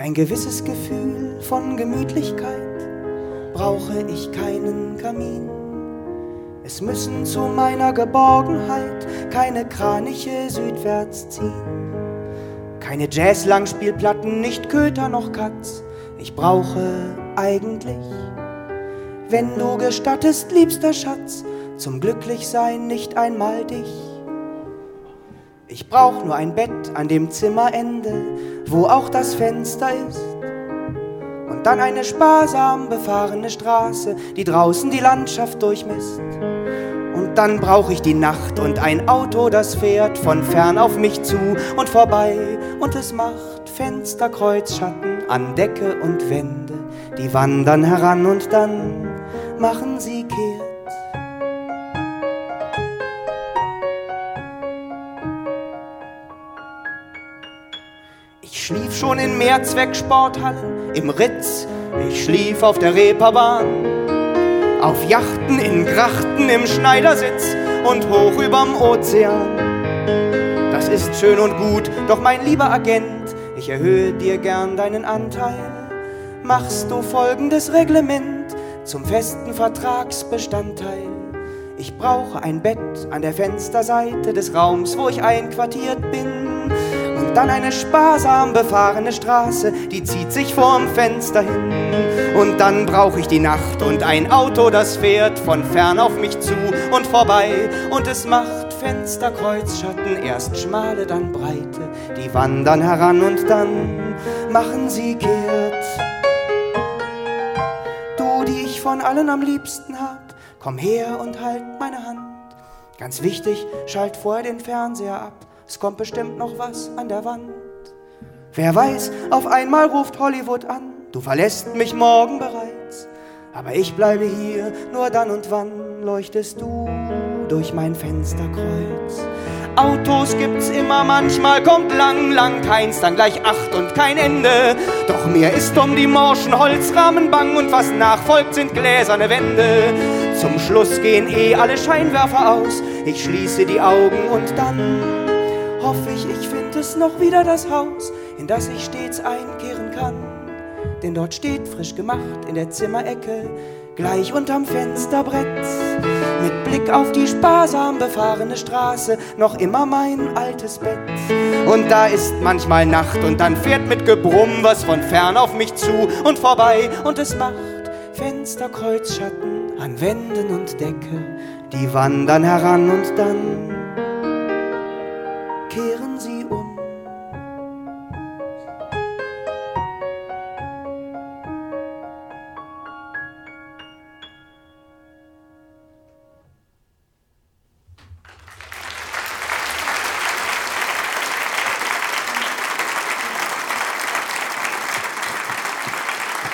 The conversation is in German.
ein gewisses Gefühl von Gemütlichkeit brauche ich keinen Kamin. Es müssen zu meiner Geborgenheit keine Kraniche südwärts ziehen. Keine Jazz-Langspielplatten, nicht Köter noch Katz. Ich brauche eigentlich, wenn du gestattest, liebster Schatz, zum Glücklichsein nicht einmal dich. Ich brauch nur ein Bett an dem Zimmerende, wo auch das Fenster ist. Und dann eine sparsam befahrene Straße, die draußen die Landschaft durchmisst. Und dann brauch ich die Nacht und ein Auto, das fährt von fern auf mich zu und vorbei. Und es macht Fenster, Kreuzschatten an Decke und Wände. Die wandern heran und dann machen sie kehrt. Ich schlief schon in Mehrzwecksporthallen, im Ritz, ich schlief auf der Reeperbahn, auf Yachten, in Grachten, im Schneidersitz und hoch überm Ozean. Das ist schön und gut, doch mein lieber Agent, ich erhöhe dir gern deinen Anteil. Machst du folgendes Reglement zum festen Vertragsbestandteil. Ich brauche ein Bett an der Fensterseite des Raums, wo ich einquartiert bin. Und dann eine sparsam befahrene Straße, die zieht sich vorm Fenster hin. Und dann brauche ich die Nacht und ein Auto, das fährt von fern auf mich zu und vorbei. Und es macht Fenster, Kreuzschatten, erst schmale, dann breite. Die wandern heran und dann machen sie kehrt. Du, die ich von allen am liebsten hab, komm her und halt meine Hand. Ganz wichtig, schalt vorher den Fernseher ab. Es kommt bestimmt noch was an der Wand. Wer weiß, auf einmal ruft Hollywood an. Du verlässt mich morgen bereits, aber ich bleibe hier, nur dann und wann leuchtest du durch mein Fensterkreuz. Autos gibt's immer, manchmal kommt lang keins, dann gleich 8 und kein Ende. Doch mir ist um die morschen Holzrahmen bang und was nachfolgt sind gläserne Wände. Zum Schluss gehen alle Scheinwerfer aus, ich schließe die Augen und dann hoffe ich, ich finde es noch wieder das Haus, in das ich stets einkehren kann. Denn dort steht frisch gemacht in der Zimmerecke, gleich unterm Fensterbrett, mit Blick auf die sparsam befahrene Straße, noch immer mein altes Bett. Und da ist manchmal Nacht und dann fährt mit Gebrumm was von fern auf mich zu und vorbei. Und es macht Fenster, Kreuzschatten an Wänden und Decke, die wandern heran und dann